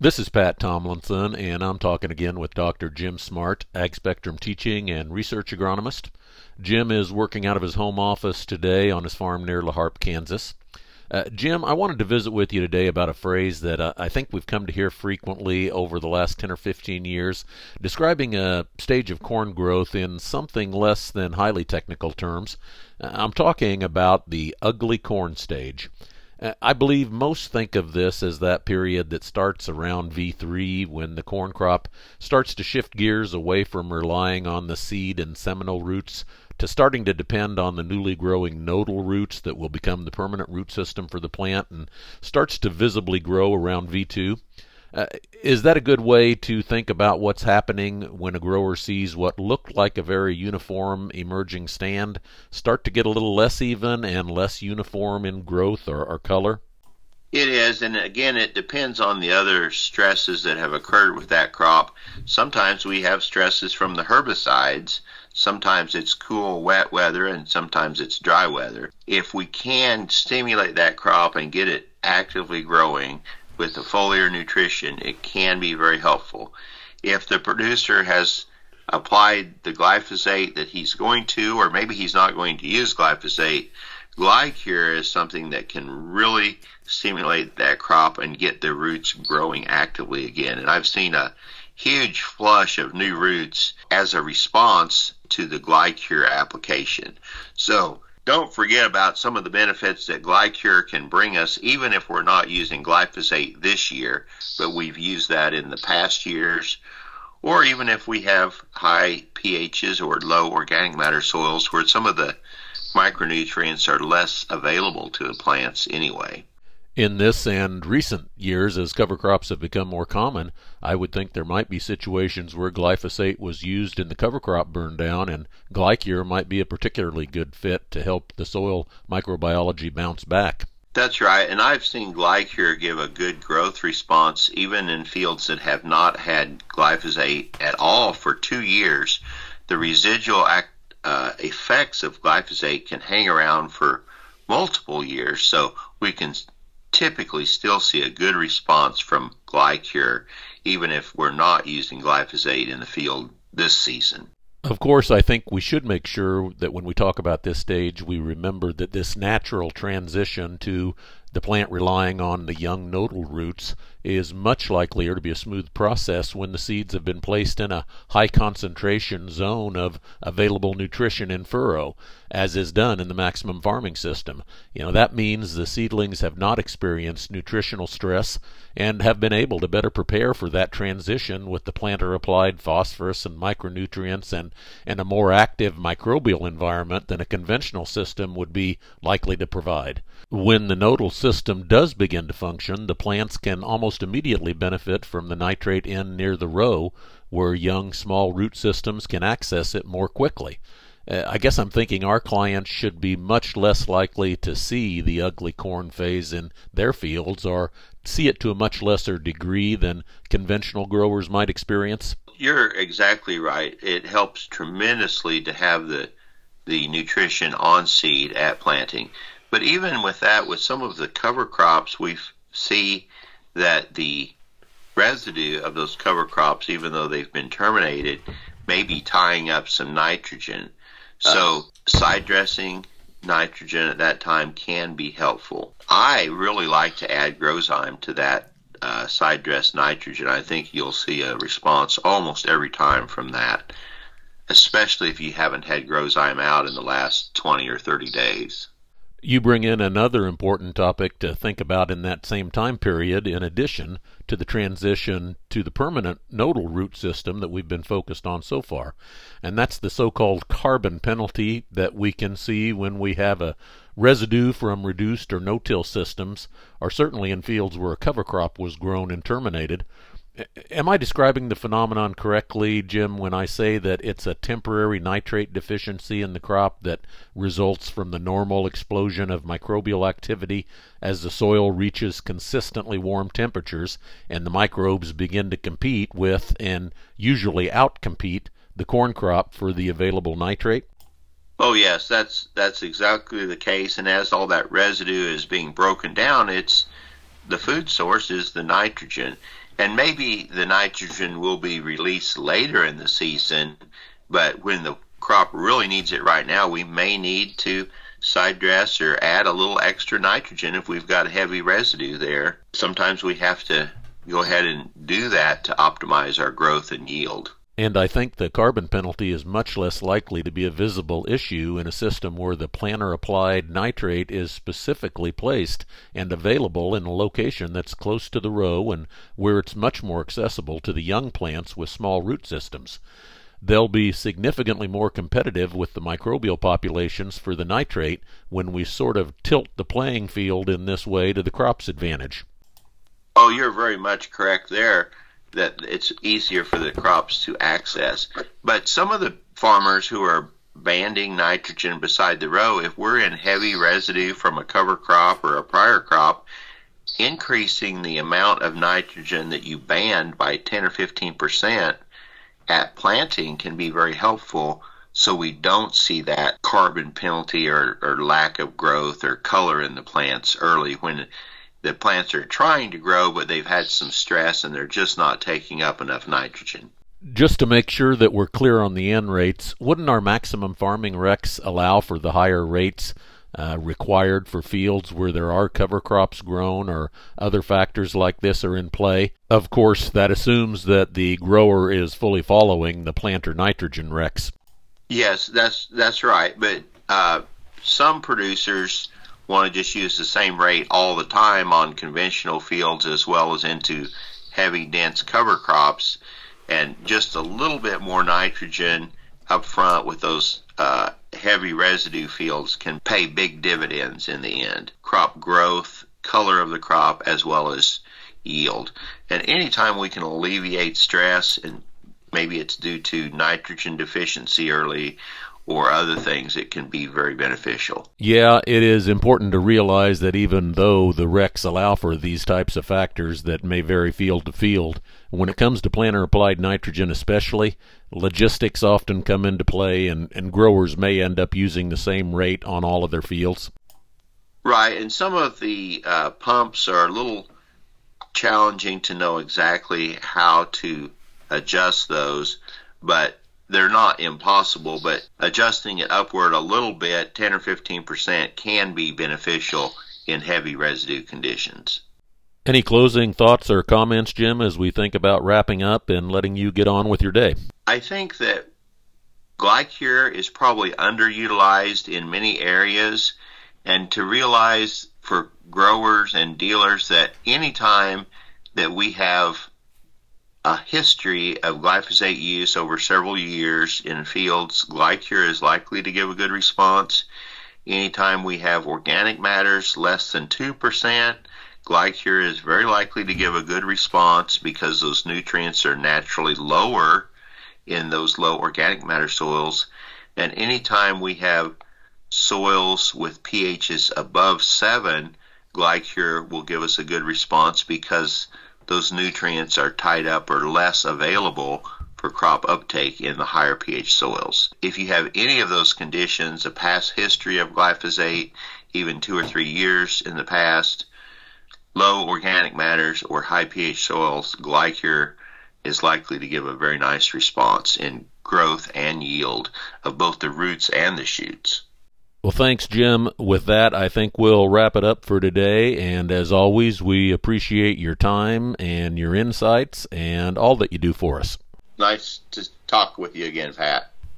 This is Pat Tomlinson, and I'm talking again with Dr. Jim Smart, Ag Spectrum teaching and research agronomist. Jim is working out of his home office today on his farm near La Harpe, Kansas. Jim, I wanted to visit with you today about a phrase that I think we've come to hear frequently over the last 10 or 15 years, describing a stage of corn growth in something less than highly technical terms. I'm talking about the ugly corn stage. I believe most think of this as that period that starts around V3 when the corn crop starts to shift gears away from relying on the seed and seminal roots to starting to depend on the newly growing nodal roots that will become the permanent root system for the plant and starts to visibly grow around V2. Is that a good way to think about what's happening when a grower sees what looked like a very uniform emerging stand start to get a little less even and less uniform in growth or color? It is, and again, it depends on the other stresses that have occurred with that crop. Sometimes we have stresses from the herbicides. Sometimes it's cool, wet weather, and sometimes it's dry weather. If we can stimulate that crop and get it actively growing with the foliar nutrition, it can be very helpful. If the producer has applied the glyphosate that he's going to, or maybe he's not going to use glyphosate, Glycure is something that can really stimulate that crop and get the roots growing actively again. And I've seen a huge flush of new roots as a response to the Glycure application. So don't forget about some of the benefits that Glycure can bring us, even if we're not using glyphosate this year, but we've used that in the past years, or even if we have high pHs or low organic matter soils where some of the micronutrients are less available to the plants anyway. In this and recent years, as cover crops have become more common, I would think there might be situations where glyphosate was used in the cover crop burn down, and Glycure might be a particularly good fit to help the soil microbiology bounce back. That's right, and I've seen Glycure give a good growth response even in fields that have not had glyphosate at all for 2 years. The residual effects of glyphosate can hang around for multiple years, so we can typically still see a good response from Glycure even if we're not using glyphosate in the field this season. Of course, I think we should make sure that when we talk about this stage, we remember that this natural transition to the plant relying on the young nodal roots is much likelier to be a smooth process when the seeds have been placed in a high concentration zone of available nutrition in furrow, as is done in the maximum farming system. That means the seedlings have not experienced nutritional stress and have been able to better prepare for that transition with the planter applied phosphorus and micronutrients and a more active microbial environment than a conventional system would be likely to provide. When the nodal system does begin to function, the plants can almost immediately benefit from the nitrate in near the row, where young small root systems can access it more quickly. I guess I'm thinking our clients should be much less likely to see the ugly corn phase in their fields, or see it to a much lesser degree than conventional growers might experience. You're exactly right. It helps tremendously to have the nutrition on seed at planting. But even with that, with some of the cover crops, we see that the residue of those cover crops, even though they've been terminated, may be tying up some nitrogen. So side dressing nitrogen at that time can be helpful. I really like to add Grozyme to that side dress nitrogen. I think you'll see a response almost every time from that, especially if you haven't had Grozyme out in the last 20 or 30 days. You bring in another important topic to think about in that same time period, in addition to the transition to the permanent nodal root system that we've been focused on so far. And that's the so-called carbon penalty that we can see when we have a residue from reduced or no-till systems, or certainly in fields where a cover crop was grown and terminated. Am I describing the phenomenon correctly, Jim, when I say that it's a temporary nitrate deficiency in the crop that results from the normal explosion of microbial activity as the soil reaches consistently warm temperatures and the microbes begin to compete with, and usually outcompete, the corn crop for the available nitrate? Oh yes, that's exactly the case, and as all that residue is being broken down, the food source is the nitrogen. And maybe the nitrogen will be released later in the season, but when the crop really needs it right now, we may need to side dress or add a little extra nitrogen if we've got heavy residue there. Sometimes we have to go ahead and do that to optimize our growth and yield. And I think the carbon penalty is much less likely to be a visible issue in a system where the planter-applied nitrate is specifically placed and available in a location that's close to the row and where it's much more accessible to the young plants with small root systems. They'll be significantly more competitive with the microbial populations for the nitrate when we sort of tilt the playing field in this way to the crop's advantage. Oh, you're very much correct there, that it's easier for the crops to access. But some of the farmers who are banding nitrogen beside the row, if we're in heavy residue from a cover crop or a prior crop, increasing the amount of nitrogen that you band by 10 or 15% at planting can be very helpful, so we don't see that carbon penalty or lack of growth or color in the plants early when the plants are trying to grow, but they've had some stress and they're just not taking up enough nitrogen. Just to make sure that we're clear on the N rates, wouldn't our maximum farming recs allow for the higher rates required for fields where there are cover crops grown or other factors like this are in play? Of course, that assumes that the grower is fully following the planter nitrogen recs. Yes, that's right. But some producers want to just use the same rate all the time on conventional fields as well as into heavy, dense cover crops, and just a little bit more nitrogen up front with those heavy residue fields can pay big dividends in the end. Crop growth, color of the crop, as well as yield. And anytime we can alleviate stress, and maybe it's due to nitrogen deficiency early or other things, it can be very beneficial. Yeah, it is important to realize that even though the recs allow for these types of factors that may vary field to field, when it comes to planter-applied nitrogen especially, logistics often come into play, and growers may end up using the same rate on all of their fields. Right, and some of the pumps are a little challenging to know exactly how to adjust those, but they're not impossible, but adjusting it upward a little bit, 10 or 15%, can be beneficial in heavy residue conditions. Any closing thoughts or comments, Jim, as we think about wrapping up and letting you get on with your day? I think that Glycure is probably underutilized in many areas, and to realize for growers and dealers that anytime that we have a history of glyphosate use over several years in fields, Glycure is likely to give a good response. Anytime we have organic matters less than 2%, Glycure is very likely to give a good response because those nutrients are naturally lower in those low organic matter soils. And anytime we have soils with pHs above 7, Glycure will give us a good response because those nutrients are tied up or less available for crop uptake in the higher pH soils. If you have any of those conditions, a past history of glyphosate, even 2 or 3 years in the past, low organic matters or high pH soils, Glycure is likely to give a very nice response in growth and yield of both the roots and the shoots. Well, thanks, Jim. With that, I think we'll wrap it up for today. And as always, we appreciate your time and your insights and all that you do for us. Nice to talk with you again, Pat.